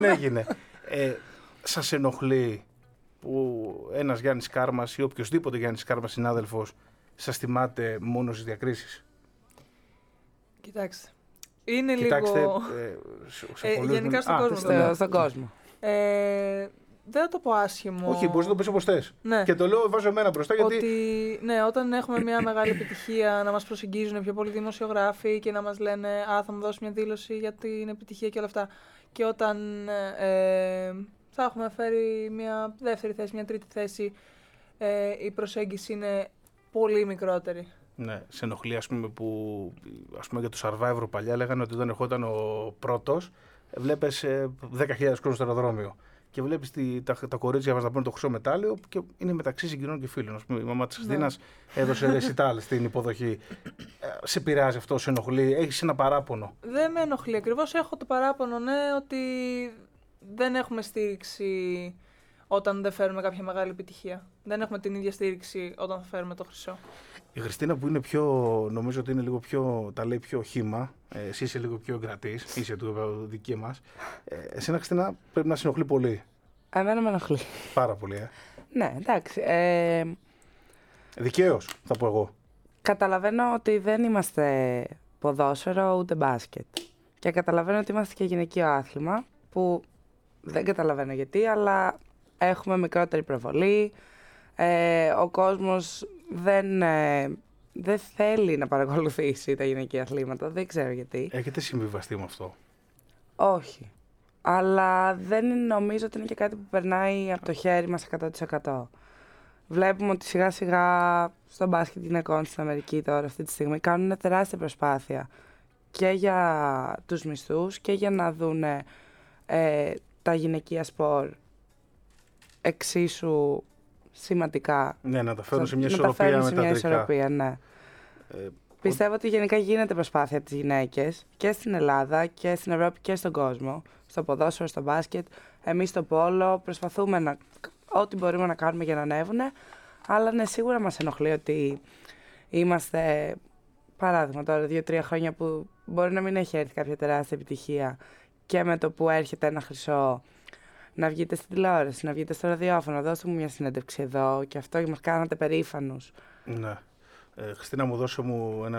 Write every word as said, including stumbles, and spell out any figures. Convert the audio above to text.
έγινε. Ε, σας ενοχλεί που ένας Γιάννης Κάρμας ή οποιοσδήποτε Γιάννης Κάρμας συνάδελφος σας θυμάται μόνο στις διακρίσεις? Κοιτάξτε. Είναι Κοιτάξτε, λίγο. Ε, σε, σε Ε, πολλούς γενικά με... στον Α, κόσμο. στο- βέβαια. στον κόσμο. Ε, δεν θα το πω άσχημο. Όχι, μπορείς να το πεις όπως θες. Ναι. Και το λέω, βάζω εμένα μπροστά γιατί. Ότι ναι, όταν έχουμε μια μεγάλη επιτυχία να μας προσεγγίζουν πιο πολλοί δημοσιογράφοι και να μας λένε «Α, θα μου δώσει μια δήλωση για την επιτυχία» και όλα αυτά. Και όταν ε, θα έχουμε φέρει μια δεύτερη θέση, μια τρίτη θέση, ε, η προσέγγιση είναι πολύ μικρότερη. Ναι, σε ενοχλεί, ας πούμε, που ας πούμε, για το Survivor παλιά λέγανε ότι όταν ερχόταν ο πρώτος, βλέπεις ε, δέκα χιλιάδες κόσμο στο αεροδρόμιο. Και βλέπεις τα, τα κορίτσια μας να παίρνουν το χρυσό μετάλλιο και είναι μεταξύ συγκοινών και φίλων. Ας πούμε, η μαμά της Χριστίνας έδωσε ρεσιτάλ στην υποδοχή. Ε, σε πειράζει αυτό, σε ενοχλεί, έχεις ένα παράπονο? Δεν με ενοχλεί ακριβώς. Έχω το παράπονο, ναι, ότι δεν έχουμε στήριξη όταν δεν φέρουμε κάποια μεγάλη επιτυχία. Δεν έχουμε την ίδια στήριξη όταν θα φέρουμε το χρυσό. Η Χριστίνα που είναι πιο, νομίζω ότι είναι λίγο πιο, τα λέει πιο χύμα, ε, εσύ είσαι λίγο πιο εγκρατής, είσαι του δική μας. Ε, εσένα, Χριστίνα, πρέπει να σε ενοχλεί πολύ. Εμένα με ενοχλεί. Πάρα πολύ, ε. Ναι, εντάξει. Ε, Δικαίως, θα πω εγώ. καταλαβαίνω ότι δεν είμαστε ποδόσφαιρο ούτε μπάσκετ. Και καταλαβαίνω ότι είμαστε και γυναικείο άθλημα, που δεν καταλαβαίνω γιατί, αλλά έχουμε μικρότερη προβολή. Ε, ο κόσμος δεν, ε, δεν θέλει να παρακολουθήσει τα γυναικεία αθλήματα, δεν ξέρω γιατί. Έχετε συμβιβαστεί με αυτό? Όχι. Αλλά δεν νομίζω ότι είναι και κάτι που περνάει από το χέρι μας εκατό τοις εκατό. Βλέπουμε ότι σιγά σιγά στο μπάσκετ γυναικών στην Αμερική τώρα αυτή τη στιγμή κάνουν τεράστια προσπάθεια και για τους μισθούς και για να δουν ε, τα γυναικεία σπορ εξίσου σημαντικά. Ναι, να τα φέρουν σε μια να τα ισορροπία φέρουν με σε τα μια αντρικά. ισορροπία, ναι. Ε, Πιστεύω ότι γενικά γίνεται προσπάθεια από τις γυναίκες και στην Ελλάδα και στην Ευρώπη και στον κόσμο. Στο ποδόσφαιρο, στο μπάσκετ. Εμείς στο πόλο προσπαθούμε να, ό,τι μπορούμε να κάνουμε για να ανέβουνε. Αλλά ναι, σίγουρα μας ενοχλεί ότι είμαστε, παράδειγμα τώρα, δύο-τρία χρόνια που μπορεί να μην έχει έρθει κάποια τεράστια επιτυχία και με το που έρχεται ένα χρυσό να βγείτε στην τηλεόραση, να βγείτε στο ραδιόφωνο, δώστε μου μια συνέντευξη εδώ και αυτό και μας κάνατε περήφανους. ναι. Ε, Χριστίνα μου, δώσε μου ένα